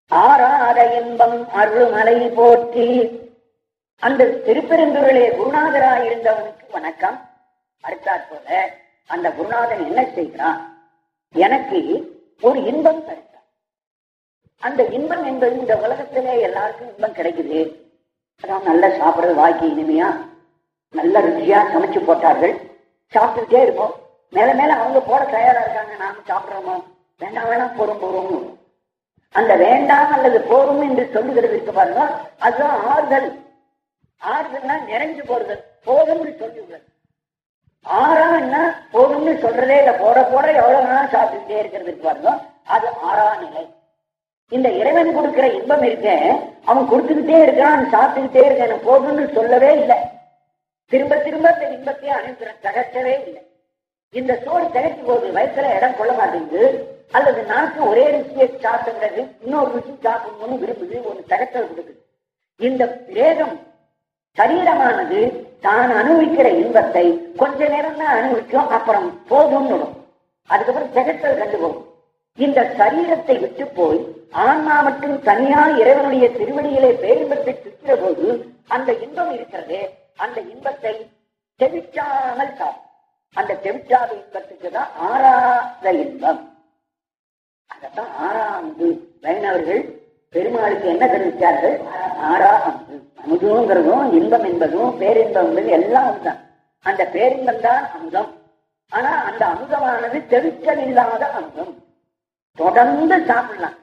ஆறாத இன்பம் அருள்மலை போற்றி. அந்த திருப்பெருந்துறையிலே குருநாதராயிருந்தவனுக்கு வணக்கம். அடுத்தாற் போல அந்த குருநாதன் என்ன செய்கிறான், எனக்கு ஒரு இன்பம் தருகிறான். அந்த இன்பம் என்பது இந்த உலகத்திலே எல்லாருக்கும் இன்பம் கிடைக்குது. அதான் நல்லா சாப்பிடுறது, வாய்க்கு இனிமையா நல்ல ருச்சியா சமைச்சு போட்டார்கள், சாப்பிட்டுட்டே இருப்போம். மேல மேல அவங்க போட தயாரா இருக்காங்க, நாம சாப்பிடுறோமோ வேண்டாம் வேணாம் போறோம் போறோம். அந்த வேண்டாம் அல்லது போரும் என்று சொல்லுகிறதுக்கு பாருங்க, அதுதான் ஆறுதல். ஆறுதல்னா நிறைஞ்சு போறுதல், போதும்னு சொல்லுங்கள். ஆறான்னா போதும்னு சொல்றதே இல்லை, போட போட எவ்வளவு நாள் சாப்பிட்டுட்டே இருக்கிறதுக்கு பாருங்க, அது ஆறா நிலை. இந்த இறைவன் கொடுக்கிற இன்பம் இருக்க, அவன் கொடுத்துக்கிட்டே இருக்கான், சாப்பிட்டுக்கிட்டே இருக்கான், போதும்னு சொல்லவே இல்லை. திரும்ப திரும்ப இந்த இன்பத்தை அனுப்புற தகச்சவே இல்லை. இந்த சோறு திகச்சு போது வயிற்றுல இடம் கொள்ள மாட்டேங்குது, அல்லது நாக்கு ஒரே ருசியை சாப்பிடுறது இன்னொரு ருசி சாப்பிடணும்னு விரும்புது, ஒரு தகச்சல் கொடுக்குது. இந்த வேகம் சரீரமானது தான் அனுபவிக்கிற இன்பத்தை கொஞ்ச நேரம் தான் அனுபவிக்கும், அப்புறம் போதும்னு. அதுக்கப்புறம் திகச்சல் கண்டு போகும். இந்த சரீரத்தை விட்டு போய் ஆன்மா மட்டும் தனியா இறைவனுடைய திருவடியிலே பேரின்பத்தை சுற்றுற போது அந்த இன்பம் இருக்கிறது. அந்த இன்பத்தை தெவிட்டாமல் சாப்பிடும். அந்த தெவிட்டாத இன்பத்துக்கு தான் ஆறாத இன்பம். அதத்தான் ஆறாவது வைணவர்கள் பெருமாளுக்கு என்ன தெரிவித்தார்கள், ஆறா அமுது. அமுதுங்கிறதும் இன்பம் என்பதும் பேரின்பம் என்பது எல்லாம் தான். அந்த பேரின்பம் தான் அமுதம். ஆனா அந்த அமுதமானது தெவிட்டல் இல்லாத அமுதம். தொடர்ந்து சாப்பிடலாம்,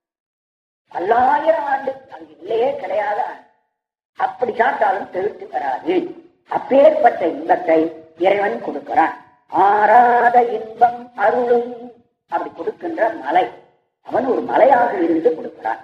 பல்லாயிரம் ஆண்டு அது இல்லையே கிடையாத. அப்படி சாப்பிட்டாலும் தெவிட்டு வராது. அப்பேற்பட்ட இன்பத்தை இறைவன் கொடுக்கிறான். ஆறாத இன்பம் அருளும். அப்படி கொடுக்கின்ற மலை, அவன் ஒரு மலையாக இருந்து கொடுக்கிறான்.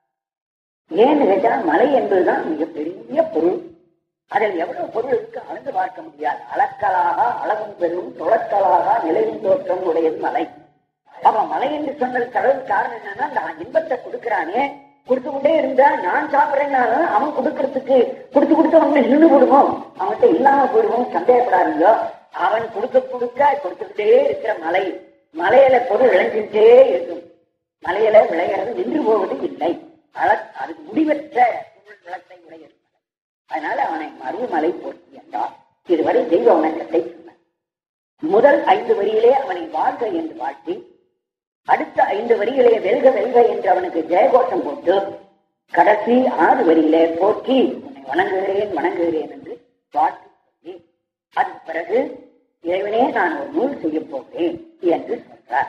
ஏன்னு கேட்டா, மலை என்பதுதான் மிகப்பெரிய பொருள். அதில் எவ்வளவு பொருள் இருக்கு அளந்து பார்க்க முடியாது. அளக்கலாக அளவும் பெரும் தொழக்கலாக நிலையின் தோற்றம் உடையது மலை. அவன் மலை என்று சொன்னது கடவுள் காரணம் என்னன்னா, அந்த இன்பத்தை கொடுக்கிறானே, கொடுத்து கொண்டே இருந்தா நான் சாப்பிட்றேன்னாலும் அவன் கொடுக்கறதுக்கு கொடுத்து அவங்க நின்று போடுவோம், அவன்கிட்ட இல்லாம போடுவோம், சந்தேகப்படாதீங்க. அவன் கொடுக்க கொடுத்துக்கிட்டே இருக்கிற மலை, மலையில பொருள் விளைஞ்சுட்டே இருக்கும். மலையில விளைகிறது நின்று போவது இல்லை. அது முடிவற்ற பொருள் விளத்தை உடையது. அதனால அவனை மருமலை போற்றி என்றார். இதுவரை தெய்வ வணக்கத்தை சொன்னார். முதல் 5 வரியிலே அவனை வாழ்க என்று வாழ்த்தி, அடுத்த 5 வரிகளே வெல்க வெல்க என்று அவனுக்கு ஜெயகோஷம் போட்டு, கடைசி 6 வரியிலே போற்றி உன்னை வணங்குகிறேன் வணங்குகிறேன் என்று வாழ்த்து சொல்லி, அதன் பிறகு இறைவனே நான் ஒரு நூல் செய்ய போகிறேன் என்று சொல்றார்.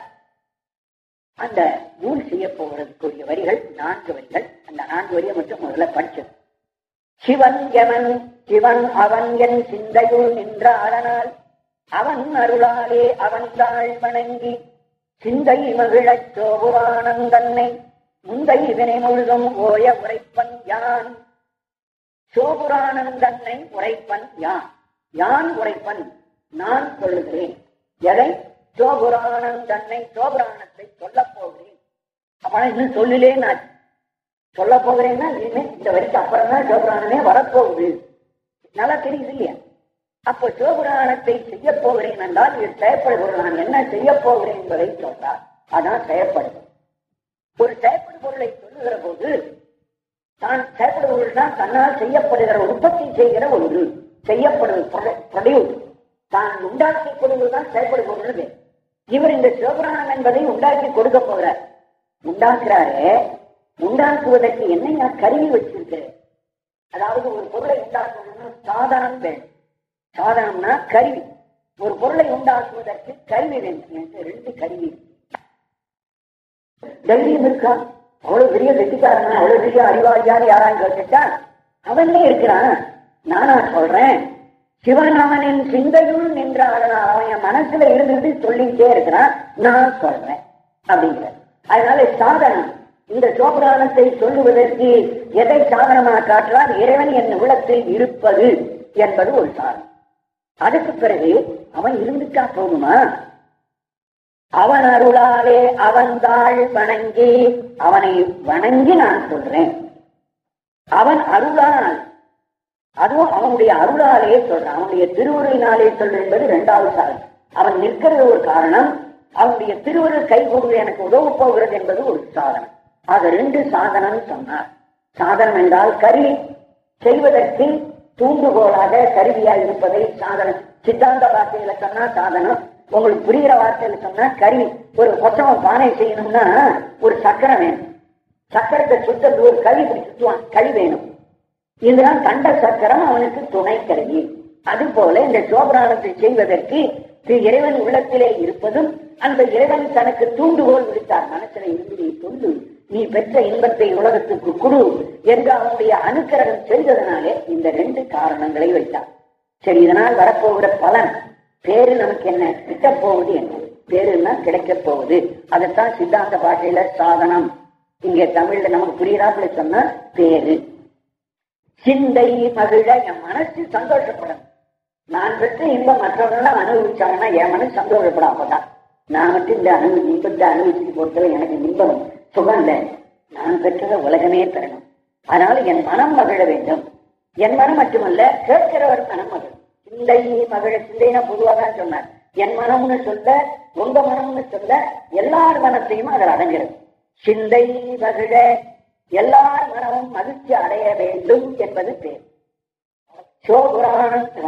அந்த நூல் செய்ய போவதற்குரிய வரிகள் 4 வரிகள். அந்த 4 வரியை மட்டும் முதல்ல படிச்சது. சிவன் எவன் சிவன் அவன் என் சிந்தையுள் நின்ற அதனால் அவன் அருளாலே அவன் தாழ் வணங்கி சிந்தை மகிழச் சோபுராணம் தன்னை முந்தை வினை முழுதும் ஓய உரைப்பன் யான். சோபுராணம் தன்னை உரைப்பன் யான். யான் உரைப்பன், நான் சொல்லுகிறேன். எதை? சோபுராணம் தன்னை, சோபுராணத்தை சொல்ல போகிறேன். அப்ப இன்னும் சொல்லிலே நான் சொல்ல போகிறேன்னா இந்த வரைக்கும் அப்புறம் தான் சோபுராணமே வரப்போகுது. நல்லா தெரியுது இல்லையா? அப்போ சிவபுராணத்தை செய்ய போகிறேன் என்றால் இது செயற்படுபொருள். நான் என்ன செய்ய போகிறேன் என்பதை சொல்றார். அதான் செயற்படும். ஒரு செயற்படு பொருளை சொல்லுகிற போது தான் செயற்படுபொருள் தான் தன்னால் செய்யப்படுகிற உற்பத்தி செய்கிற ஒரு செய்யப்படுவது தான் உண்டாக்கி கொடுவதுதான் செயற்படுபொருள். இவர் இந்த சிவபுராணம் என்பதை உண்டாக்கி கொடுக்க போகிறார். உண்டாக்குறாரே, உண்டாக்குவதற்கு என்னையா கருவி வச்சிருக்கிறேன். அதாவது ஒரு பொருளை உண்டாக்கணும்னா சாதனம் வேண்டும். சாதனம்னா கருவி. ஒரு பொருளை உண்டாக்குவதற்கு கருவி வேண்டும். 2 கருவி. தைரியம் இருக்கா? அவ்வளவு பெரிய கெட்டிக்காரனா, அவ்வளவு பெரிய அறிவாளியான்னு யாரான்னு கேட்டுட்டா அவனே இருக்கிறான். நானா சொல்றேன், சிவன் அவனின் சிந்தையுள் நின்ற அவன் என் மனசுல இருந்துட்டு சொல்லிட்டே இருக்கிறான், நான் சொல்றேன் அப்படிங்கிற. அதனால சாதனம், இந்த சோபுராணத்தை சொல்லுவதற்கு எதை சாதனமாக காட்டுறார்? இறைவன் என் உள்ளத்தில் இருப்பது என்பது ஒரு சாதனம். அதுக்கு பிறகு அவன் இருந்துட்டா போகுமா? அவன் அருளாலே அவன் தாழ் வணங்கி, அவனை வணங்கி நான் சொல்றேன். அவன் அருளால், அதுவும் அவனுடைய அருளாலே சொல்றான். அவனுடைய திருவுருளினாலே சொல்ற என்பது 2வது சாதனம். அவன் நிற்கிறது ஒரு காரணம், அவனுடைய திருவுருள் கைகூடுவது எனக்கு உதவு போகிறது என்பது ஒரு சாதனம். ஆக 2 சாதனம் சொன்னார். சாதனம் என்றால் கருவி செய்வதற்கு தூண்டுகோலாக கருவியாய் இருப்பதை சாதனம். சித்தாந்த வார்த்தையில சொன்னா சாதனம், உங்களுக்கு புரிகிற வார்த்தையில சொன்னா கருவி. ஒரு கொச்சம் பானை செய்யணும்னா ஒரு சக்கரம் வேணும். சக்கரத்தை சுத்தது ஒரு கழி இப்படி சுற்றுவான், கழி வேணும். இதுதான் கண்ட சக்கரம் அவனுக்கு துணை கருவி. அதுபோல இந்த சோபராணத்தை செய்வதற்கு இறைவன் உள்ளத்திலே இருப்பதும், அந்த இறைவன் தனக்கு தூண்டுகோல் விடுத்தார். மனசுல இருந்து கொண்டு நீ பெற்ற இன்பத்தை உலகத்துக்கு குடு என்று அவனுடைய அனுக்கிரகம் செய்ததனாலே இந்த 2 காரணங்களை வைத்தார். சரி, இதனால் வரப்போகிற பலன் பேரு நமக்கு என்ன, கிட்ட போவது என்ன, பேருன்னா கிடைக்க போவது. அதைத்தான் சித்தாந்த பாஷையில சாதனம், இங்க தமிழ்ல நமக்கு புரியாப்புல சொன்னா பேரு. சிந்தை மகிழ, என் மனசு சந்தோஷப்படும். நான் பெற்ற இன்பம் மற்றவர்களெல்லாம் அனுபவிச்சாங்கன்னா என் மனசு சந்தோஷப்படும். அப்பதான் நான் மட்டும் இந்த இன்பத்தை அனுபவிச்சு பொறுத்தவரை எனக்கு இன்பம் சுகம் இல்லை. நான் பெற்றதை உலகமே பெறணும். அதனால என் மனம் மகிழ வேண்டும். என் மனம் மட்டுமல்ல, கேட்கிறவர் மனம் மகிழும். சிந்தை மகிழ, சிந்தைனா பொதுவாக சொன்னார். என் மனம்னு சொல்ல, உங்க மனம்னு சொல்ல, எல்லார் மனத்தையும் அதில் அடங்கிறது. சிந்தை மகிழ, எல்லார் மனமும் மகிழ்ச்சி அடைய வேண்டும் என்பது பேர். சோபுராணம்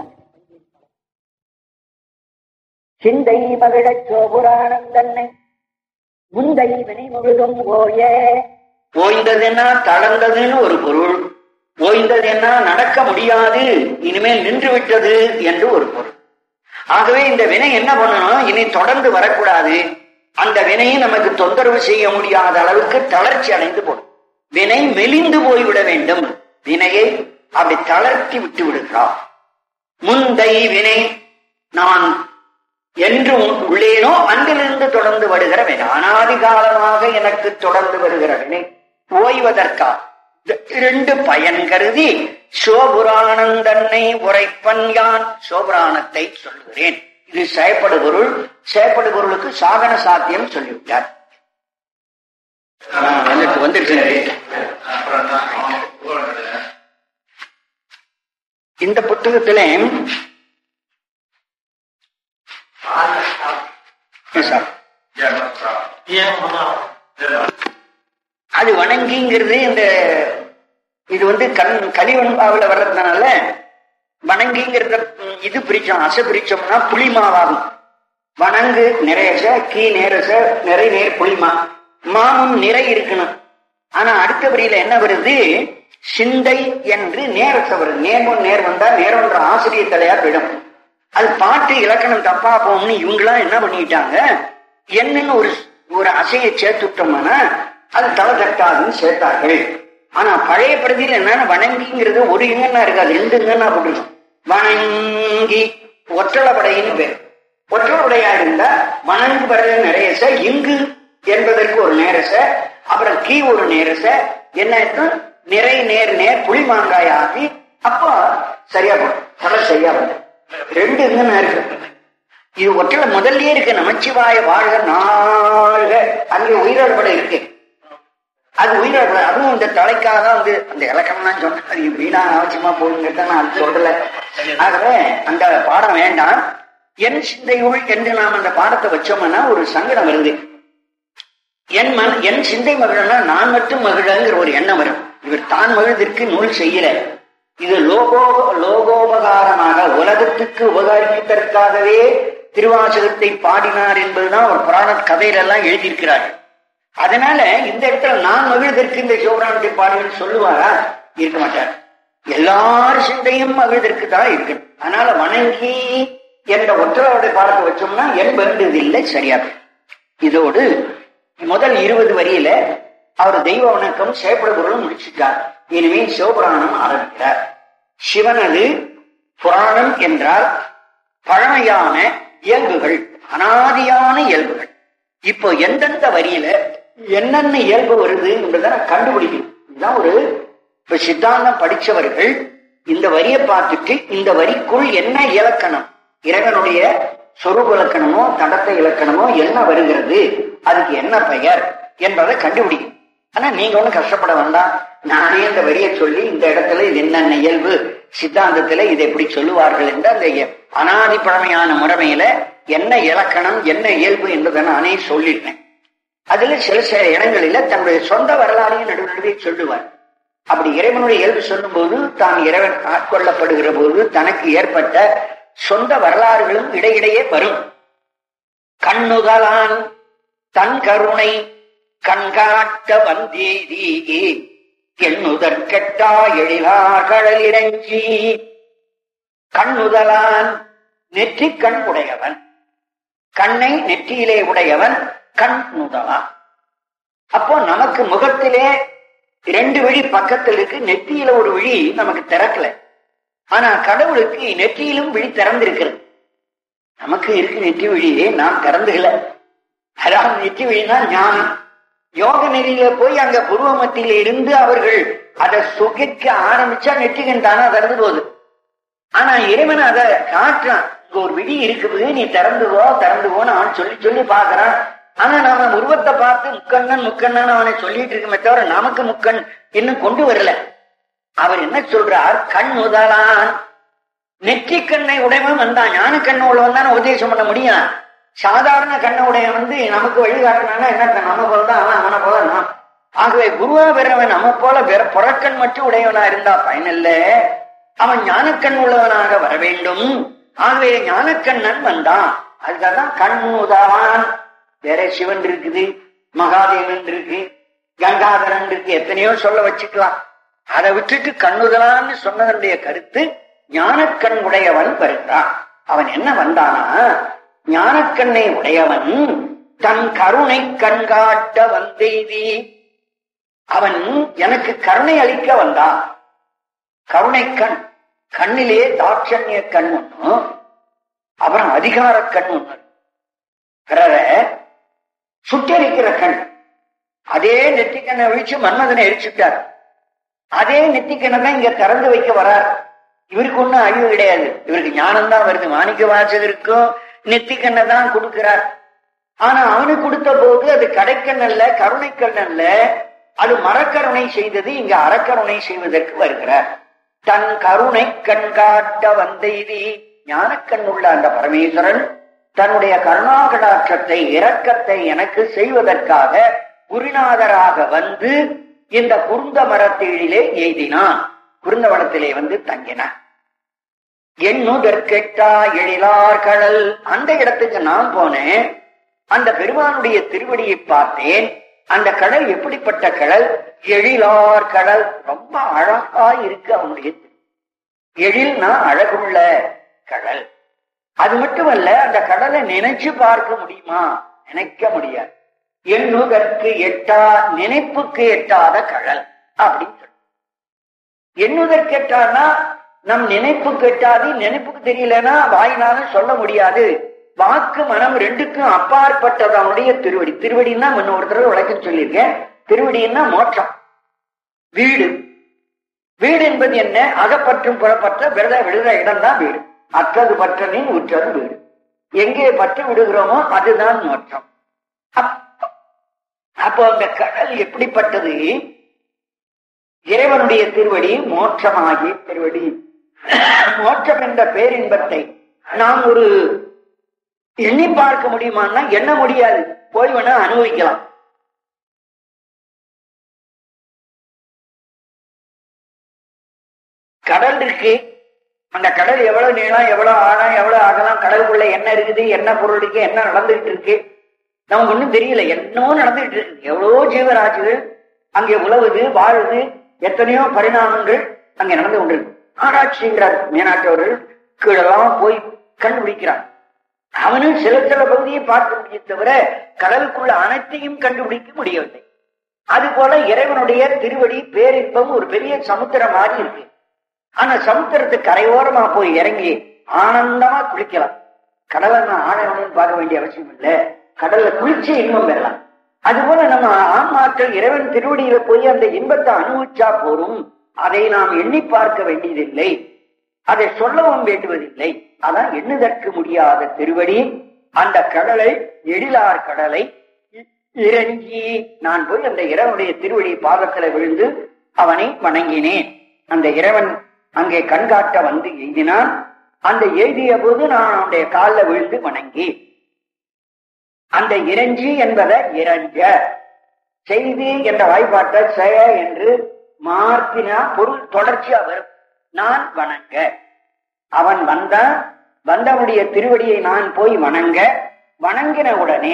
சிந்தை மகிழ சோபுராணம் தன்னை முந்தை வினை முழுதும் ஓய. ஓய்ந்ததுன்னா தளர்ந்ததுன்னு ஒரு பொருள், ஓய்ந்ததுன்னா நடக்க முடியாது, இனிமேல் நின்று விட்டது என்று ஒரு பொருள். ஆகவே இந்த வினை என்ன பண்ணணும், இனி தொடர்ந்து வரக்கூடாது. அந்த வினையை நமக்கு தொந்தரவு செய்ய முடியாத அளவுக்கு தளர்ச்சி அடைந்து போடும். வினை மெலிந்து போய்விட வேண்டும். வினையை அப்படி தளர்த்தி விட்டு விடுகிறார். முந்தை வினை நான் என்று உள்ளேனோ அங்கிலிருந்து தொடர்ந்து வருகிற வினை, அனாதிகாலமாக எனக்கு தொடர்ந்து வருகிற வினை ஓய்வதற்கா 2 பயன் கருதி சோபுராணம் தன்னை உரைப்பன் யான் சோபுராணத்தை சொல்லுகிறேன். இது செயற்படு பொருள். செயற்படு பொருளுக்கு சாதன சாத்தியம் சொல்லிவிட்டார். எனக்கு வந்துட்டு இந்த புத்தகத்திலே அது வணங்கிங்கிறது இந்த இது கலிவன்பாவில வர்றதுனால வணங்கிங்கிறத இது பிரிச்சோம். அசை பிரிச்சோம்னா புளிமாவாகும். வணங்கு நிறையச, கீ நேரச, நிறை நேர் புளிமா. மாவும் நிறை இருக்கணும். ஆனா அடுத்த வரியில என்ன வருது, சிந்தை என்று நேரச வருது. நேர்மொன் நேர் வந்தா நேரம்ன்ற ஆசிரியர் தலையா விடும். அது பாட்டு இலக்கணம் தப்பா போகும்னு இவங்களாம் என்ன பண்ணிட்டாங்க, என்னன்னு ஒரு அசையை சேர்த்துட்டோம்னா அது தலை தட்டாதுன்னு சேர்த்தார்கள். ஆனா பழைய பிரதியில என்னன்னா வணங்கிங்கிறது ஒரு இங்கன்னா இருக்காது, 2 இங்கன்னா போட்டுருக்கும். வணங்கி ஒற்றளபடையின்னு பேர். ஒற்றளபடையா இருந்தா வணங்கு பறவை நிறையச, இங்கு என்பதற்கு ஒரு நேரச, அப்புறம் கீ ஒரு நேரச, என்ன நிறை நேர் நேர் புளி மாங்காய் ஆகி அப்போ சரியா போடும். தலை சரியா வந்து 2 இங்கன்னா இருக்கு. இது ஒற்றளை முதல்லயே இருக்கு. நமச்சிவாய வாழ்க நாள்க, அங்கே உயிரோடுபட இருக்கு. அது உயிரோட, அதுவும் இந்த தலைக்காக வந்து அந்த இலக்கணம்லாம் சொன்ன அது வீணா அவசியமா போகுங்கிறத நான் அது சொல்லல. ஆகவே அந்த பாடம் வேண்டாம். என் சிந்தையுள் என்று நாம் அந்த பாடத்தை வச்சோம்னா ஒரு சங்கடம் வருது. என் சிந்தை மகிழனா நான் மட்டும் மகிழங்கிற ஒரு எண்ணம் வரும். இவர் தான் மகிழ்வதற்கு நூல் செய்யல. இது லோகோபகாரமாக உலகத்துக்கு உபகரிப்பதற்காகவே திருவாசகத்தை பாடினார் என்பதுதான் ஒரு புராண கதையிலெல்லாம் எழுதியிருக்கிறார்கள். அதனால இந்த இடத்துல நான் மகிழ்வதற்கு இந்த சிவபுராணத்தை பாடுவேன்னு சொல்லுவாரா? இருக்க மாட்டார். எல்லாரும் சிந்தையும் மகிழ்வதற்கு தான் இருக்கு. அதனால வணங்கி என்ற ஒற்றருடைய பாடத்தை வச்சோம்னா என் வேண்டியது இல்லை, சரியாக. இதோடு முதல் 20 வரியில அவர் தெய்வ வணக்கம் செயற்பட பொருளும் முடிச்சுட்டார். இனிமே சிவபுராணம் ஆரம்பிக்கிறார். சிவனது புராணம் என்றால் பழமையான இயல்புகள், அனாதியான இயல்புகள். இப்போ எந்தெந்த வரியில என்னென்ன இயல்பு வருது என்பதை கண்டுபிடிக்கணும். இதுதான் இப்ப சித்தாந்தம் படிச்சவர்கள் இந்த வரியை பார்த்துட்டு இந்த வரிக்குள் என்ன இலக்கணம், இறைவனுடைய சொரூப இலக்கணமோ தடத்தை இலக்கணமோ என்ன வருகிறது, அதுக்கு என்ன பெயர் என்பதை கண்டுபிடிக்கும். ஆனா நீங்க ஒண்ணும் கஷ்டப்பட வேண்டாம். நானே இந்த வரியை சொல்லி இந்த இடத்துல இது என்னென்ன இயல்பு, சித்தாந்தத்துல இதை எப்படி சொல்லுவார்கள் என்று அந்த அனாதி பழமையான முறைமையில என்ன இலக்கணம் என்ன இயல்பு என்பதை நானே சொல்லிட்டேன். அதுல சில சில இடங்களில தன்னுடைய சொந்த வரலாறையும் நடுநடுவே சொல்லுவார். அப்படி இறைவனுடைய இயல்பு சொல்லும் போது தான் இறைவன் ஆட்கொள்ளப்படுகிற போது தனக்கு ஏற்பட்ட சொந்த வரலாறுகளும் இடையிடையே வரும். கண்ணுதலான் தன் கருணை கண்காட்ட வந்தேதி எண்ணுதற்கெட்டா எழிலார் கடல் இறங்கி. கண்ணுதலான் நெற்றி கண் உடையவன், கண்ணை நெற்றியிலே உடையவன் கண் நுதலான். அப்போ நமக்கு முகத்திலே 2 விழி பக்கத்தில் இருக்கு, நெற்றியில ஒரு விழி நமக்கு திறக்கல. ஆனா கடவுளுக்கு நெற்றியிலும் விழி திறந்திருக்கிறது. நமக்கு இருக்கு நெற்றி விழியே, நாம் திறந்துகல. அதாவது நெற்றி விழினா ஞானம். யோக நெறியில போய் அங்க புருவ மத்தியில இருந்து அவர்கள் அதை சுகிக்க ஆரம்பிச்சா நெற்றிகன் தானா திறந்து போகுது. ஆனா இறைவன் அதை காட்டுறான், இங்க ஒரு விழி இருக்குது, நீ திறந்துவோன்னு அவன் சொல்லி சொல்லி பாக்குறான். ஆனா நாம உருவத்தை பார்த்து முக்கண்ணன் அவனை சொல்லிட்டு இருக்குமே தவிர நமக்கு முக்கண் இன்னும் கொண்டு வரல. அவர் என்ன சொல்றார், கண் முதலான் நெற்றி கண்ணை உடையவன் வந்தான். ஞான கண்ண உள்ளவன் தானே உபதேசம் பண்ண முடியும். சாதாரண கண்ண உடைய நமக்கு வழிகாட்டினானா என்ன, நம்ம போலதான் அவன், அவனை போல நாம். ஆகவே குருவா பெறவன் நம்ம போல புறக்கண் மட்டும் உடையவனா இருந்தா பயனில்ல, அவன் ஞானக்கண் உள்ளவனாக வர வேண்டும். ஆகவே ஞானக்கண்ணன் வந்தான். அதுக்காகதான் கண் முதலான். வேற சிவன் இருக்குது, மகாதேவன் இருக்கு, கங்காதரன் இருக்கு, எத்தனையோ சொல்ல வச்சுக்கலாம். அதை விட்டுட்டு கண்ணுதலான்னு சொன்னதனுடைய கருத்து ஞானக்கண் உடையவன் வருகிறான். அவன் என்ன வந்தானா, ஞானக்கண்ணை உடையவன் தன் கருணை கண்காட்ட வந்தெய்தி. அவன் எனக்கு கருணை அளிக்க வந்தான். கருணை கண், கண்ணிலே தாட்சண்ய கண் ஒண்ணு, அப்புறம் அதிகார கண் ஒண்ணு, பிறரை சுட்டரிக்கிற கண். அதே நெத்திக்கண்ணை ஒழிச்சு மன்மதனை எரிச்சுட்டார். அதே நெத்திக்கண்ணை தான் இங்க திறந்து வைக்க வரார். இவருக்கு ஒண்ணும் அழிவு கிடையாது, இவருக்கு ஞானம்தான் வருது. மாணிக்க வாசகருக்கும் நெத்திக்கண்ணை தான் கொடுக்கிறார். ஆனா அவனுக்கு கொடுத்த போது அது கடைக்கண் அல்ல, கருணைக்கண் அல்ல, அது மரக்கருணை செய்தது. இங்க அறக்கருணை செய்வதற்கு வருகிறார். தன் கருணை கண்காட்ட வந்தெய்தி. ஞானக்கண் உள்ள அந்த பரமேஸ்வரன் தன்னுடைய கருணாகடாட்சத்தை இரக்கத்தை எனக்கு செய்வதற்காக குருநாதராக வந்து இந்த குருந்த மரத்தீழிலே எய்தினான். குருந்த மரத்திலே வந்து தங்கினான். எண்ணுதற்கெட்டா எழிலார் கடல். அந்த இடத்துக்கு நான் போனேன். அந்த பெருமானுடைய திருவடியை பார்த்தேன். அந்த கடல் எப்படிப்பட்ட கடல், எழிலார் கடல். ரொம்ப அழகா இருக்கு அவனுடைய. எழில்னா அழகுள்ள கடல். அது மட்டுமல்ல, அந்த கடலை நினைச்சு பார்க்க முடியுமா, நினைக்க முடியாது. எண்ணுதற்கு எட்டா, நினைப்புக்கு எட்டாத கடல் அப்படின்னு சொல்ல. எண்ணுதற்கு எட்டானா நம் நினைப்புக்கு எட்டாது. நினைப்புக்கு தெரியலன்னா வாயினாலும் சொல்ல முடியாது. வாக்கு மனம் ரெண்டுக்கும் அப்பாற்பட்டது அவனுடைய திருவடி. திருவடின்னா முன்ன ஒரு தடவை விளக்கம் சொல்லியிருக்கேன். திருவடின்னா மோட்சம், வீடு. வீடு என்பது என்ன, அகப்பற்றும் புறப்பற்ற விடுற இடம் தான் வீடு. அற்றது பற்றனின் உற்றது வீடு. எங்கே பற்று விடுகிறோமோ அதுதான் மோட்சம். அப்போ அந்த கடல் எப்படிப்பட்டது, இறைவனுடைய திருவடி மோட்சமாகிய திருவடி. மோட்சம் என்ற பேரின்பத்தை நாம் ஒரு எண்ணி பார்க்க முடியுமான்னா எண்ண முடியாது. போய் வேணா அனுபவிக்கலாம். கடல் இருக்கு. அந்த கடல் எவ்வளவு நீளம், எவ்வளவு ஆழம், எவ்வளவு அகலம், கடலுக்குள்ள என்ன இருக்குது, என்ன பொருள் இருக்கு, என்ன நடந்துகிட்டு இருக்கு, நமக்கு ஒண்ணும் தெரியல. என்னவோ நடந்துகிட்டு இருக்கு. எவ்வளவோ ஜீவராசிகள் அங்கே உழவுது, வாழுது, எத்தனையோ பரிணாமங்கள் அங்கே நடந்து கொண்டிருக்கு. ஆராய்ச்சிங்கிறார் மேனாட்டவர்கள். கீழெல்லாம் போய் கண்டுபிடிக்கிறார். அவனும் சில சில பகுதியை பார்க்க முடியும் தவிர கடலுக்குள்ள அனைத்தையும் கண்டுபிடிக்க முடியவில்லை. அது போல இறைவனுடைய திருவடி பேரின்பம் ஒரு பெரிய சமுத்திரம் மாதிரி இருக்கு. ஆனா சமுத்திரத்துக்கு கரையோரமா போய் இறங்கி ஆனந்தமா குளிக்கலாம். கடலை நான் ஆழவனு பார்க்க வேண்டிய அவசியம் இல்லை. கடல்ல குளிச்சு இன்பம் பெறலாம். அதுபோல நம்ம ஆன்மாக்கள் இறைவன் திருவடியில போய் அந்த இன்பத்தை அனுபவிச்சா போரும். அதை நாம் எண்ணி பார்க்க வேண்டியதில்லை, அதை சொல்லவும் வேண்டுவதில்லை. அதான் எண்ணுதற்கு முடியாத திருவடி. அந்த கடலை, எழிலார் கடலை இறங்கி நான் போய் அந்த இறைவனுடைய திருவடி பாதத்துல விழுந்து அவனை வணங்கினேன். அந்த இறைவன் அங்கே கண்காட்ட வந்து எய்தினான். அந்த எய்திய போது நான் அவனுடைய காலில் விழுந்து வணங்கி அந்த இறைஞ்சி என்பதை இறைஞ்ச செய்தி என்ற வாய்ப்பாட்டை செய என்று மாற்றினா பொருள் தொடர்ச்சியா வரும். நான் வணங்க, அவன் வந்தவனுடைய திருவடியை நான் போய் வணங்க, வணங்கின உடனே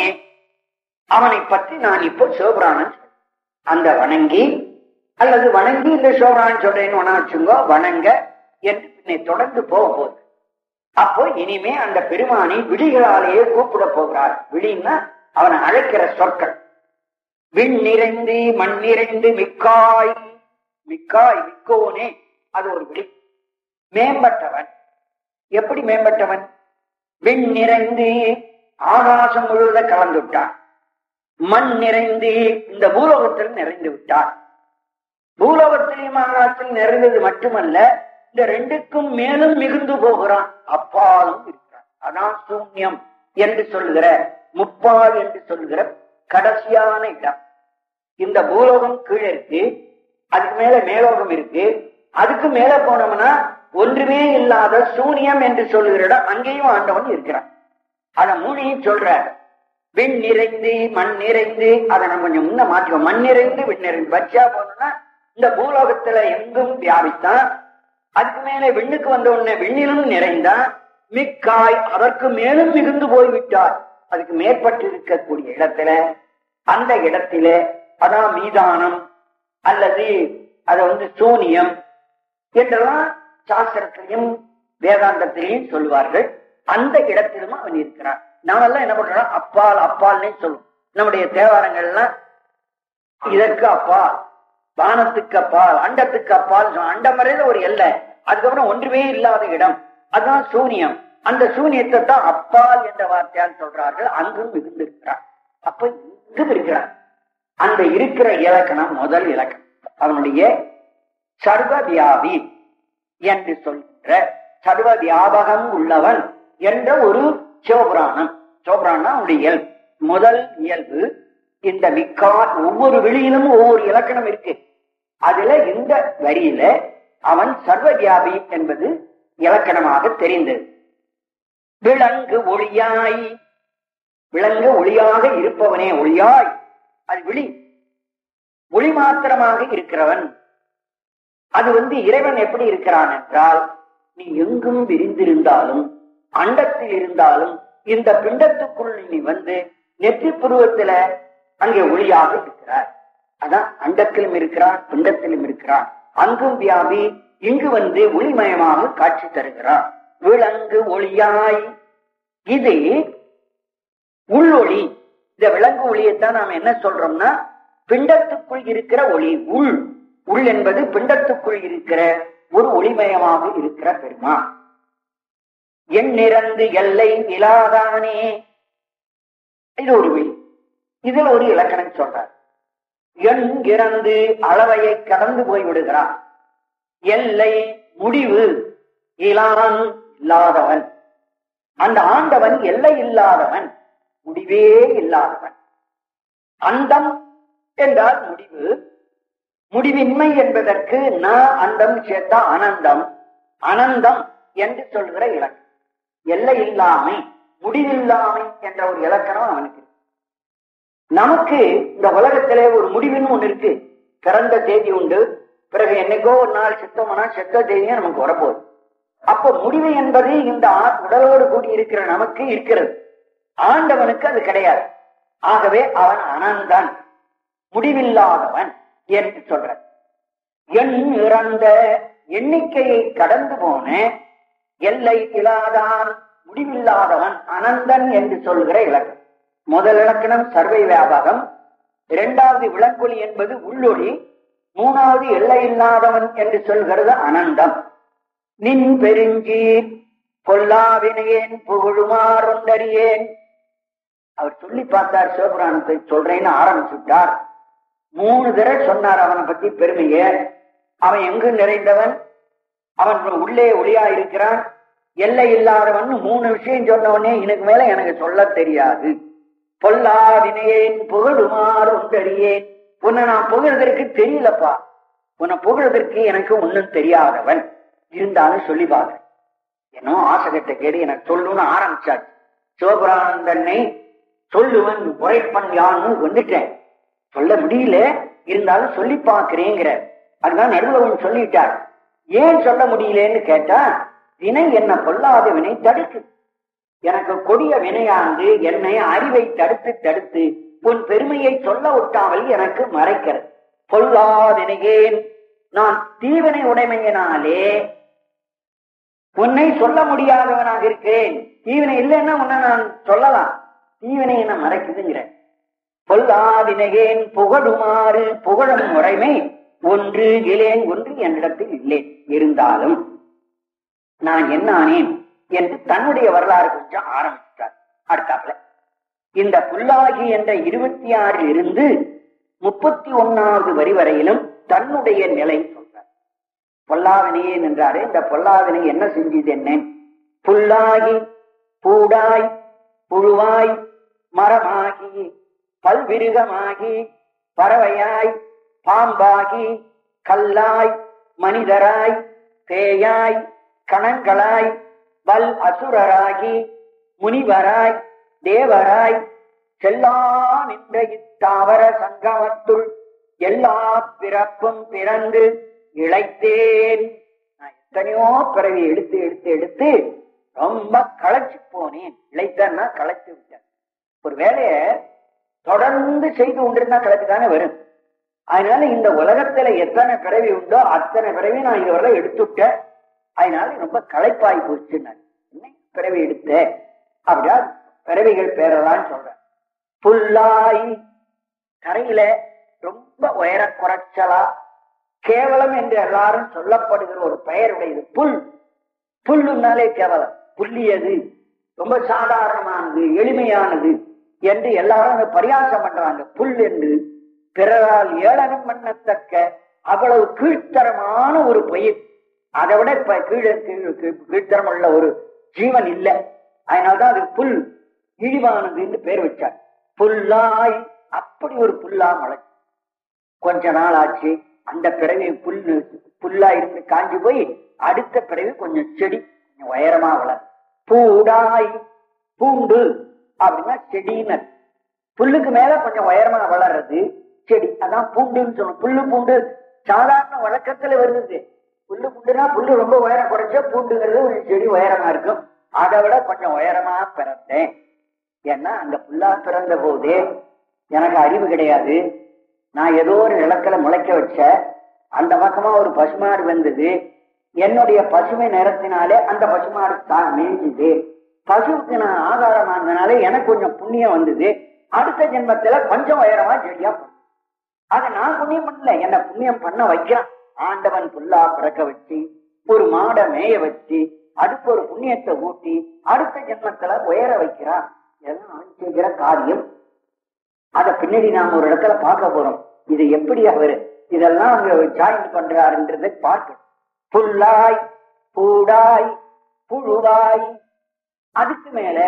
அவனை பற்றி நான் இப்போ சிவபுராணன் அந்த வணங்கி அல்லது வணங்கி இந்த சிவபுராணன் சொல்றேன்னு வச்சுங்கோ, வணங்க என்று பின்னை தொடர்ந்து போகும்போது அப்போ இனிமே அந்த பெருமானை விழிகளாலேயே கூப்பிட போகிறார். விழின்னா அவனை அழைக்கிற சொற்கள். விண் நிறைந்து மண் நிறைந்து மிக்காய், மிக்காய் மிக்கோனே, அது ஒரு விழி. மேம்பட்டவன். எப்படி மேம்பட்டவன்? விண் நிறைந்து ஆகாசம் முழுவத கலந்து விட்டான். மண் நிறைந்து இந்த பூலோகத்தில் நிறைந்து விட்டான். பூலோகத்திலையும் ஆகாசத்தில் நிறைந்தது மட்டுமல்ல, இந்த ரெண்டுக்கும் மேலும் மிகுந்து போகிறான், அப்பாலும் இருக்கிறான். அதான் சூன்யம் என்று சொல்லுகிற, முப்பால் என்று சொல்லுகிற கடைசியான இடம். இந்த பூலோகம் கீழே இருக்கு, அதுக்கு மேல மேலோகம் இருக்கு. அதுக்கு மேல போனோம்னா ஒன்றுமே இல்லாத சூன்யம் என்று சொல்லுகிற இடம், அங்கேயும் ஆண்டவன் இருக்கிறான். அத மூணையும் சொல்ற. விண் நிறைந்து மண் நிறைந்து, அதை நம்ம கொஞ்சம் முன்ன மாற்றுவோம். மண் நிறைந்து விண் நிறைந்து பச்சா போனோம்னா இந்த பூலோகத்துல எங்கும் வியாபித்தான். அதுக்கு மேலே விண்ணுக்கு வந்த உடனே விண்ணிலும் நிறைந்தான். மிக்காய், அதற்கு மேலும் மிகுந்து போய்விட்டார். அதுக்கு மேற்பட்டு இருக்கக்கூடிய இடத்துல, அந்த இடத்தில அதான் மீதானம் அல்லது அதை சூனியம் என்றெல்லாம் சாஸ்திரத்திலையும் வேதாந்தத்திலையும் சொல்லுவார்கள். அந்த இடத்திலும் அவன் இருக்கிறான். நாமெல்லாம் என்ன பண்றோம்? அப்பால் அப்பால்னே சொல்லுவோம். நம்முடைய தேவாரங்கள்லாம் இதற்கு அப்பால், வானத்துக்கு அப்பால், அண்டத்துக்கு அப்பால். அண்டம் வரையில ஒரு எல்லை, அதுக்கப்புறம் ஒன்றுமே இல்லாத இடம், அதுதான் சூனியம். அந்த சூனியத்தை தான் அப்பால் என்ற வார்த்தையால் சொல்றார்கள். அங்கும் மிகுந்திருக்கிறார். அப்ப இங்கும் இருக்கிறார். அந்த இருக்கிற இலக்கணம் முதல் இலக்கணம். அவனுடைய சர்வவியாபி என்று சொல்கின்ற சர்வ வியாபகம் உள்ளவன் என்ற ஒரு சிவபுராணம். சிவபுராணம் அவனுடைய இயல்பு, முதல் இயல்பு. இந்த மிக்கா ஒவ்வொரு வெளியிலும் ஒவ்வொரு இலக்கணம் இருக்கு. அதுல இந்த வரியில அவன் சர்வவியாபி என்பது இலக்கணமாக தெரிந்தது. விளங்கு ஒளியாய், விளங்கு ஒளியாக இருப்பவனே, ஒளியாய் அது விழி, ஒளி மாத்திரமாக இருக்கிறவன். அது இறைவன் எப்படி இருக்கிறான் என்றால், நீ எங்கும் விரிந்திருந்தாலும், அண்டத்தில் இருந்தாலும், இந்த பிண்டத்துக்குள் நீ நெற்றி புருவத்துல அங்கே ஒளியாக இருக்கிறார். அதான் அண்டத்திலும் இருக்கிறான், பிண்டத்திலும் இருக்கிறான். அங்கும் வியாபி, இங்கு ஒளிமயமாக காட்சி தருகிறான். விளங்கு ஒளியாய், இது உள்ளொளி. இந்த விளங்கு ஒளியைத்தான் நாம என்ன சொல்றோம்னா, பிண்டத்துக்குள் இருக்கிற ஒளி. உள் என்பது பிண்டத்துக்குள் இருக்கிற ஒரு ஒளிமயமாக இருக்கிற பெருமான். என் நிறந்து எல்லை இலாதானே, இது ஒரு வெளி. இதில் ஒரு இலக்கணம் சொல்றார். எண் இறந்து அளவையை கடந்து போய் விடுகிறான். எல்லை முடிவு இலான் இல்லாதவன். அந்த ஆண்டவன் எல்லை இல்லாதவன், முடிவே இல்லாதவன். அந்தம் என்றால் முடிவு, முடிவின்மை என்பதற்கு ந அந்தம் சேர்த்தா அனந்தம். அனந்தம் என்று சொல்கிற இலக்கணம். எல்லை இல்லாமை, முடிவில்லாமை என்ற ஒரு இலக்கணம் அவனுக்கு. நமக்கு இந்த உலகத்திலே ஒரு முடிவுன்னு ஒண்ணு இருக்கு. பிறந்த தேதி உண்டு, பிறகு என்னைக்கோ ஒரு நாள் செத்தோம்னா செத்த தேதியும் நமக்கு வரப்போகுது. அப்போ முடிவு என்பது இந்த உடலோடு கூடி இருக்கிற நமக்கு இருக்கிறது. ஆண்டவனுக்கு அது கிடையாது. ஆகவே அவன் அனந்தன், முடிவில்லாதவன் என்று சொல்ற. எண் இறந்த, எண்ணிக்கையை கடந்து போன, எல்லை இல்லாதான், முடிவில்லாதவன், அனந்தன் என்று சொல்கிற இலக்கணம். முதல் இலக்கணம் சர்வை வியாபகம், இரண்டாவது விளங்கொலி என்பது உள்ளொளி, மூணாவது எல்லை இல்லாதவன் என்று சொல்கிறது அனந்தம். நின் பெருஞ்சீர் கொல்லாவினையேன் புகழுமாறொன்றறியேன். அவர் சொல்லி பார்த்தார், சிவபுராணத்தை சொல்றேன்னு ஆரம்பிச்சுட்டார். 3 தடவை சொன்னார் அவனை பத்தி பெருமைய. அவன் எங்கு நிறைந்தவன், அவன் உள்ளே ஒளியா இருக்கிறான், எல்லை இல்லாதவன் 3 விஷயம் சொன்னவனே எனக்கு மேல எனக்கு சொல்ல தெரியாது. பொல்லாவினையேன் புகழுமாறு ஒன்றறியேன். உன்னை நான் புகழ்வதற்கு தெரியலப்பா, உன்னை புகழ்வதற்கு எனக்கு ஒன்னும் தெரியாதவன். இருந்தாலும் சொல்லி பார்க்க என்னோ ஆசகத்தை கேடு எனக்கு சொல்லணும்னு ஆரம்பிச்சாச்சு. சிவபுராணம் தன்னை சொல்லுவன் உரைப்பன் யான்னு வந்துட்டேன், சொல்ல முடியல, இருந்தாலும் சொல்லி பார்க்கிறேங்கிற. அதுதான் நடுவுல சொல்லிட்டார். ஏன் சொல்ல முடியலன்னு கேட்டா, வினை என்ன பொல்லாத வினை தடுக்கு. எனக்கு கொடிய வினையாண்டு என்னை அறிவை தடுத்து தடுத்து உன் பெருமையை சொல்ல விட்டாமல் எனக்கு மறைக்கிறது. பொல்லாதினையேன், நான் தீவினை உடைமையினாலே உன்னை சொல்ல முடியாதவனாக இருக்கிறேன். தீவினை இல்லைன்னா உன்னை நான் சொல்லலாம், தீவினை என்ன மறைக்குதுங்கிற. பொல்லாதினையேன் புகழுமாறு புகழும் முறைமை ஒன்று இலேன், ஒன்று என்னிடத்தில் இல்லை, இருந்தாலும் நான் என்னானேன் என்று தன்னுடைய வரலாறு கொஞ்சம் ஆரம்பித்தார். அடுத்தாப்புல இந்த புல்லாகி என்ற 26 இருந்து 31வது வரி வரையிலும் தன்னுடைய நிலை சொல்றார். பொல்லாவினையே நின்றாரு. இந்த பொல்லாவினை என்ன செஞ்சது? என்ன? புல்லாகி பூடாய் புழுவாய் மரமாகி பல்விருகமாகி பறவையாய் பாம்பாகி கல்லாய் மனிதராய் பேயாய் கணங்களாய் வல் அசுரராகி முனிவராய் தேவராய் செல்லான் என்ற இத்தாவர சங்கமத்துள் எல்லா பிறப்பும் பிறந்து இழைத்தேன். நான் எத்தனையோ பிறவி எடுத்து எடுத்து எடுத்து ரொம்ப களைச்சு போனேன். இழைத்தேன்னா களைச்சு விட்டேன். ஒரு வேலைய தொடர்ந்து செய்து கொண்டிருந்தா களைச்சு தானே வரும். அதனால இந்த உலகத்துல எத்தனை பிறவி உண்டோ அத்தனை பிறவி நான் இதுவரை எடுத்துட்டேன். அதனால ரொம்ப களைப்பாய் போச்சு. நான் என்ன பிறவி எடுத்த அப்படியா பிறவிகள் பேரலான்னு சொல்றேன். புல்லாய், கரையில ரொம்ப உயர குறைச்சலா கேவலம் என்று எல்லாரும் சொல்லப்படுகிற ஒரு பெயருடையது புல். புல்லுனாலே கேவலம், புள்ளியது, ரொம்ப சாதாரணமானது, எளிமையானது என்று எல்லாரும் பரியாசம் பண்றாங்க. புல் என்று பிறரால் ஏளனம் பண்ணத்தக்க அவ்வளவு கீழ்த்தரமான ஒரு பயிர். அதை விட இப்ப கீழ்த்தரம் உள்ள ஒரு ஜீவன் இல்லை. அதனால்தான் அது புல், இழிவானது என்று பேர் வச்சார். புல்லாய், அப்படி ஒரு புல்லா மலை. கொஞ்ச நாள் ஆச்சு, அந்த பிறவி புல்லா இருந்து காஞ்சி போய் அடுத்த பிறவி கொஞ்சம் செடி கொஞ்சம் உயரமா வளர். பூடாய், பூண்டு அப்படின்னா செடின்னு. புல்லுக்கு மேல கொஞ்சம் உயரமா வளர்றது செடி, அதான் பூண்டுன்னு சொல்லணும். புல்லு பூண்டு சாதாரண வழக்கத்துல வருது. புல்லு பூண்டுனா புல்லு ரொம்ப உயரம் குறைச்சா பூண்டுங்கிறது ஒரு செடி உயரமா இருக்கும். அதை விட கொஞ்சம் உயரமா பிறந்தேன். ஏன்னா அந்த புல்லா பிறந்த போதே எனக்கு அறிவு கிடையாது. நான் ஏதோ ஒரு நிலத்துல முளைக்க வச்ச, அந்த பக்கமா ஒரு பசுமாடு வந்தது. என்னுடைய பசுமை நிறத்தினாலே அந்த பசுமாடு தான் மேய்ஞ்சுது. பசுவுக்கு நான் ஆதாரமானதுனால எனக்கு கொஞ்சம் புண்ணியம் வந்தது. அடுத்த ஜென்மத்துல கொஞ்சம் உயரமா செடியா போனேன். அதை நான் புண்ணியம் பண்ணல, என்ன புண்ணியம் பண்ண வைக்கிறான் ஆண்டவன். புல்லா பிறக்க வச்சு ஒரு மாடை மேய வச்சு அதுக்கு ஒரு புண்ணியத்தை ஊட்டி அடுத்த ஜென்மத்துல உயர வைக்கிறான். இதெல்லாம் அவன் செய்கிற காரியம். அத பின்னாடி நாம் ஒரு இடத்துல பார்க்க போறோம். இது எப்படி அவர் இதெல்லாம் அங்க ஜாயின் பண்றாருன்றதை பார்க்க. புல்லாய் பூடாய் புழுவாய், அதுக்கு மேல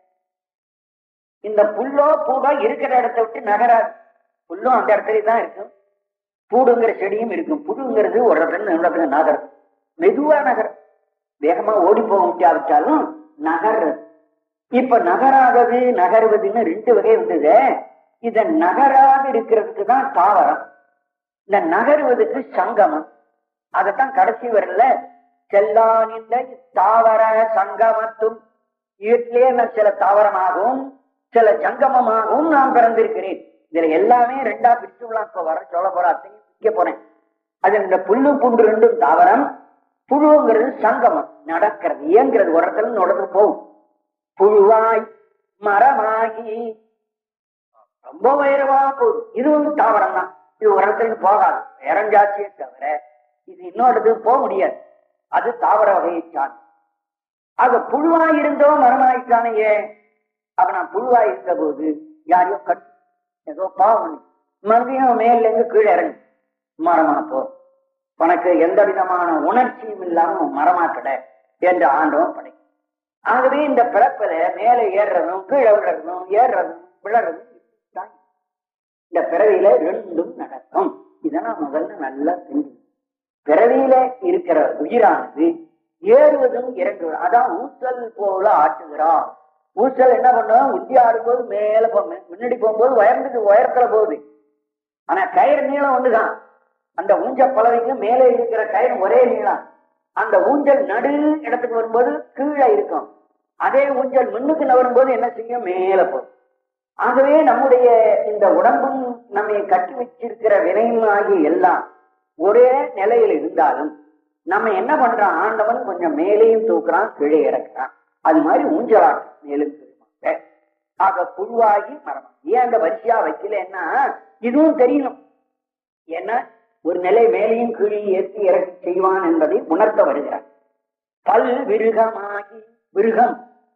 இந்த புல்லோ பூடோ இருக்கிற இடத்த விட்டு நகராது. புல்லும் அந்த இடத்துல தான் இருக்கும், பூடுங்கிற செடியும் இருக்கும். புழுங்கிறது ஒரு இடத்துல நகரும், மெதுவா நகரும், வேகமா ஓடி போக முடியாவிட்டாலும் நகர்றது. இப்ப நகராதது நகர்வதுன்னு 2 வகை இருந்தது. இத நகராது இருக்கிறதுக்கு தான் தாவரம், இந்த நகருவதுக்கு சங்கமம். அதத்தான் கடைசி வரல செல்லான் இந்த தாவர சங்கமத்தும். வீட்டிலே நான் சில தாவரமாகவும் சில சங்கமமாகவும் நான் பிறந்திருக்கிறேன். இதுல எல்லாமே 2ஆ பிரிச்சுலாம் இப்ப வர சொல்ல போற அத்தையும் பிரிக்க போறேன். அது இந்த புல்லு பூண்டு 2ம் தாவரம், புழுங்கிறது சங்கமம், நடக்கிறது, இயங்கிறது, ஒரு இடத்துல நடந்து போகும். புழுவாய் மரமாகி ரொம்ப உயரமா போகுது. இது வந்து தாவரம் தான். இது ஒரு இடத்துக்கு போகாது, இறஞ்சாச்சியே தவிர இது இன்னொருத்துக்கு போக முடியாது. அது தாவர வகையை சார்ந்து. அது புழுவாய் இருந்தோ மரமாயிட்டானே. அப்ப நான் புழுவாய் இருந்த போது யாரையோ கட்டு ஏதோ பாவம் மறுபடியும் மேல இருந்து கீழே இறங்கி மரமா போ, உனக்கு எந்த விதமான உணர்ச்சியும் இல்லாம மரமாக்கட என்று ஆண்டவன் படைக்கும். ஆகவே இந்த பிறப்பில மேலே ஏறுறதும் கீழே விடுறதும் ஏறுறதும் விழறதும் இந்த பிறவியில 2ம் நடக்கும். இதெல்லாம் முதல்ல நல்லா தெரிஞ்சு. பிறவியில இருக்கிற உயிரானது ஏறுவதும் இறங்குவதும், அதான் ஊசல் போல ஆட்டுகிறார் ஊசல் என்ன பண்ணுவோம், உத்தி ஆடும்போது மேல முன்னாடி போகும்போது உயரத்துல போகுது. ஆனா கயிறு நீளம் ஒண்ணுதான். அந்த ஊஞ்சல் பலவைக்கு மேலே இருக்கிற கயிறு ஒரே நீளம். அந்த ஊஞ்சல் நடு இடத்துக்கு வரும்போது கீழே இருக்கும். அதே ஊஞ்சல் முன்னுக்கு நவரும்போது என்ன செய்யும், மேல போகும். ஆகவே நம்முடைய இந்த உடம்பும் நம்மை கட்டி வச்சிருக்கிற வினையும் ஆகிய எல்லாம் ஒரே நிலையில் இருந்தாலும் நம்ம என்ன பண்றோம், ஆண்டவன் கொஞ்சம் மேலேயும் தூக்குறான், கீழே இறக்குறான். அது மாதிரி ஊஞ்சலாட்டம் மேலும் தூக்குவாங்க. ஆக புழுவாகி மரமா. ஏன் அந்த வரிசையா வைக்கலன்னா இதுவும் தெரியணும். ஏன்னா ஒரு நிலை மேலையும் கீழே ஏற்றி இறக்கி செய்வான் என்பதை உணர்த்த வருகிறார். பல் விருகமாகி, விருகம்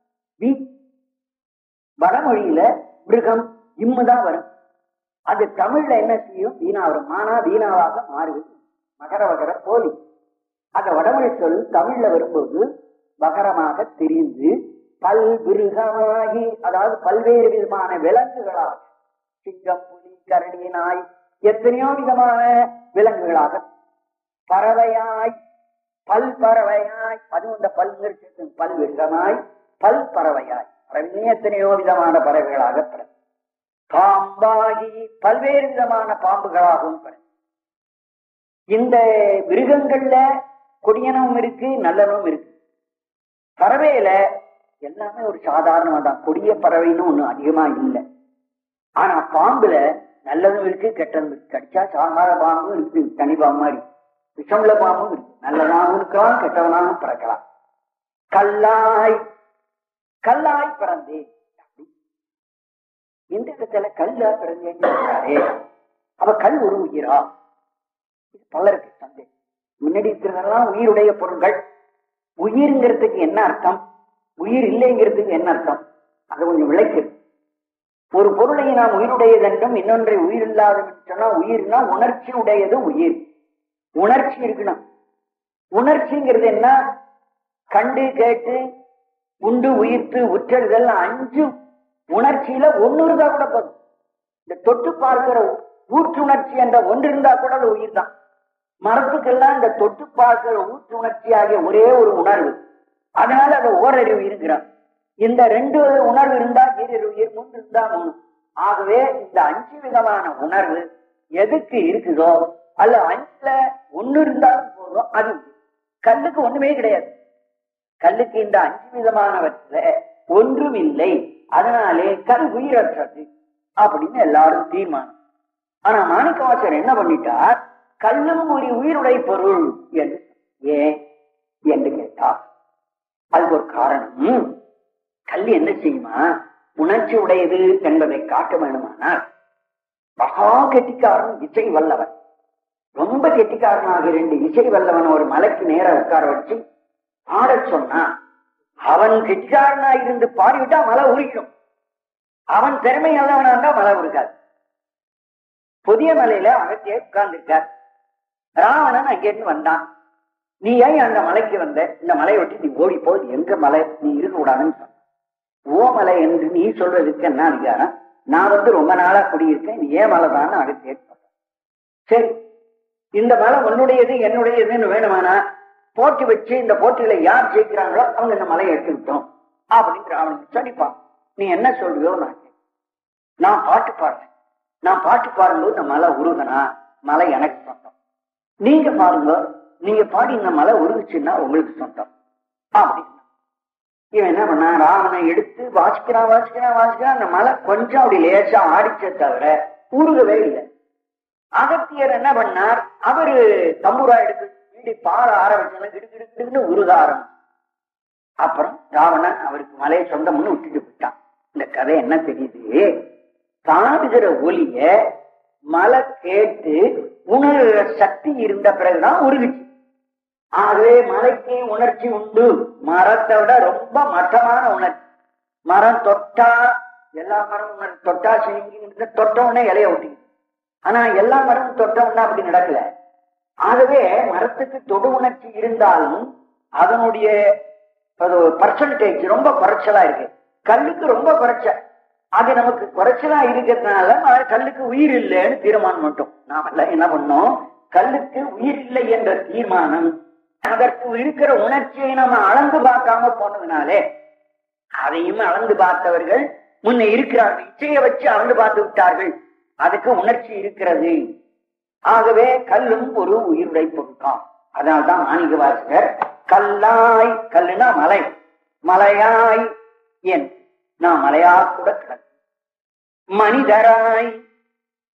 வடமொழியில மிருகம் இம்முதான் வரும். அது தமிழ்ல என்ன செய்யும், வீணா வரும். மானா வீணாவாக மாறுவது. மகர வகர போலி. அந்த வடமொழி சொல் தமிழ்ல வரும்போது வகரமாக தெரிந்து பல் விருகமாகி, அதாவது பல்வேறு விதமான விலங்குகளாக, சிங்கம், புலி, கரடி, நாய், எத்தனையோ விதமான விலங்குகளாக, பறவையாய், பல் பறவையாய், அதுவும் இந்த பல்ங்கிறது பல் விருகமாய், பல் பறவையாய், எத்தனையோ விதமான பறவைகளாக பிறகு, பாம்பாகி பல்வேறு விதமான பாம்புகளாகவும் பிறகு. இந்த மிருகங்கள்ல கொடியனும் இருக்கு, நல்லனும் இருக்கு. பறவையில எல்லாமே ஒரு சாதாரணமா தான், கொடிய பறவைன்னு ஒண்ணு அதிகமா இல்லை. ஆனா பாம்புல நல்லதும் இருக்கு, கெட்டதும் இருக்கு. கடிச்சா சாகாத பாம்பும் இருக்கு, தனி பாம்பு மாதிரி. விஷமுள்ள பாம்பும் இருக்கு, நல்லதாகவும் இருக்கலாம், கெட்டவனாகவும் பிறக்கலாம். கல்லாய், கல்லாய் பிறந்தேன். இந்த இடத்துல கல்லா பிறந்தேன். அவ கல் ஒரு உயிரா? இது பலருக்கு சந்தேகம். முன்னாடி இருக்கிறதெல்லாம் உயிருடைய பொருள்கள். உயிர்ங்கிறதுக்கு என்ன அர்த்தம், உயிர் இல்லைங்கிறதுக்கு என்ன அர்த்தம், அதை கொஞ்சம் விளக்கிறது. ஒரு பொருளை நாம் உயிருடையது என்றும் இன்னொன்றை உயிர் இல்லாத சொன்னா, உயிர்னா உணர்ச்சி உடையது உயிர். உணர்ச்சி இருக்கணும். உணர்ச்சிங்கிறது என்ன, கண்டு கேட்டு உண்டு உயிர்த்து உற்றல், இதெல்லாம் 5 உணர்ச்சியில ஒன்னு இருந்தா கூட போதும். இந்த தொட்டு பார்க்கிற ஊற்றுணர்ச்சி என்ற ஒன்று இருந்தா கூட அது உயிர் தான். மரத்துக்கெல்லாம் இந்த தொட்டு பார்க்கிற ஊற்றுணர்ச்சி ஆகிய ஒரே ஒரு உணர்வு, அதனால அது ஓரறிவு இருக்கிறான். இந்த 2 உணர்வு இருந்தா ஈரறிவு உயிர், 3 இருந்தா 3. ஆகவே இந்த 5 விதமான உணர்வு எதுக்கு இருக்குதோ அல்ல 5ல 1 இருந்தாலும் போதும், அது கல்லுக்கு ஒண்ணுமே கிடையாது. கல்லுக்கு இந்த 5 விதமானவற்ற ஒன்றும் இல்லை, அதனாலே கல் உயிரற்றது அப்படின்னு எல்லாரும் தீர்மானம். ஆனா மாணிக்கவாசகர் என்ன பண்ணிட்டார், கல்லும் ஒரு உயிருடைய பொருள் என்று. ஏன் என்று கேட்டார், அதுக்கு ஒரு காரணம். கல் என்ன செய்யுமா, உணர்ச்சி உடையது என்பதை காட்ட வேண்டுமானால் மகா கெட்டிக்காரன், இசை வல்லவன், ரொம்ப கெட்டிக்காரனாக 2 இசை வல்லவன் ஒரு மலைக்கு நேர உட்கார வச்சு பாட சொன்னா, அவன் கெட்டிக்காரனா இருந்து பாடிவிட்டா மலை உருகிடும். அவன் திறமை நல்லவனா இருந்தா மலை உருகாது. புதிய மலையில அகத்தியே உட்கார்ந்து இருக்கார். ராவணன் அங்கிருந்து வந்தான். நீ ஏன் அந்த மலைக்கு வந்த, இந்த மலையை விட்டு நீ ஓடி போய் எங்க மலை நீ இருக்க கூடாதுன்னு சொன்ன. ஓ மலை என்று நீ சொல்றதுக்கு என்ன அதிகாரம், நான் ரொம்ப நாளா குடியிருக்கேன், நீ ஏன் மலை தான் அகத்தியே. சரி, இந்த மலை உன்னுடையது என்னுடையதுன்னு வேணுமானா போட்டி வச்சு இந்த போட்டியில யார் ஜெயிக்கிறாங்களோ அவங்க இந்த மலையை எடுத்துக்கிட்டோம் அப்படின்னு அவனுக்கு சொல்லிப்பான். நீ என்ன சொல்றியோ நான் பாட்டு பாடுறேன், நான் பாட்டு பாடும்போது இந்த மலை உருகனா மலை எனக்கு சொந்தம், நீங்க பாருங்க, நீங்க பாடி இந்த மலை உருகுச்சுன்னா உங்களுக்கு சொந்தம் அப்படின்னு. இவன் என்ன பண்ணா, ராவனை எடுத்து வாசிக்கிறான். அந்த மலை கொஞ்சம் அப்படி லேசா ஆடிச்சே தவிர உருகவே இல்லை. அகத்தியர் என்ன பண்ணார், அவரு தம்பூரா எடுத்து பாட ஆரம்பிச்சு கிடுகிடுன்னு உருக ஆரம்பிச்சு. அப்புறம் ராவணன் அவருக்கு மலையை சொந்தம்னு விட்டுட்டு போயிட்டான். இந்த கதை என்ன தெரியுது, காதுகிற ஒலிய மலை கேட்டு உணர்கிற சக்தி இருந்த பிறகுதான் உருகுச்சு. ஆகவே மலைக்கு உணர்ச்சி உண்டு, மரத்தை விட ரொம்ப மட்டமான உணர்ச்சி. மரம் தொட்டா, எல்லா மரமும் தொட்டா சினிங்கி தொட்டவுடனே இலைய ஒட்டிக்குது. ஆனா எல்லா மரமும் தொட்டவுடனே அப்படி நடக்கல. ஆகவே மரத்துக்கு தொடு உணர்ச்சி இருந்தாலும் அதனுடைய பர்சன்டேஜ் ரொம்ப குறைச்சலா இருக்கு. கல்லுக்கு ரொம்ப குறைச்சல். அது நமக்கு குறைச்சலா இருக்கிறதுனால கல்லுக்கு உயிர் இல்லைன்னு தீர்மானம் மட்டும். நாம எல்லாம் என்ன பண்ணோம், கல்லுக்கு உயிர் இல்லை என்ற தீர்மானம், அதற்கு இருக்கிற உணர்ச்சியை நம்ம அளந்து பார்க்காம போனதுனாலே அதையும் அளந்து பார்த்தவர்கள் முன்ன இருக்கிறார்கள். இச்சையை வச்சு அளந்து பார்த்து விட்டார்கள். அதுக்கு உணர்ச்சி இருக்கிறது. ஆகவே கல்லும் ஒரு உயிருடை பொருட்காம். அதனால்தான் மாணிக்க வாசகர் கல்லாய், கல்லுனா மலை, மலையாய், ஏன் நான் மலையா கூட கிடக்கும், மனிதராய்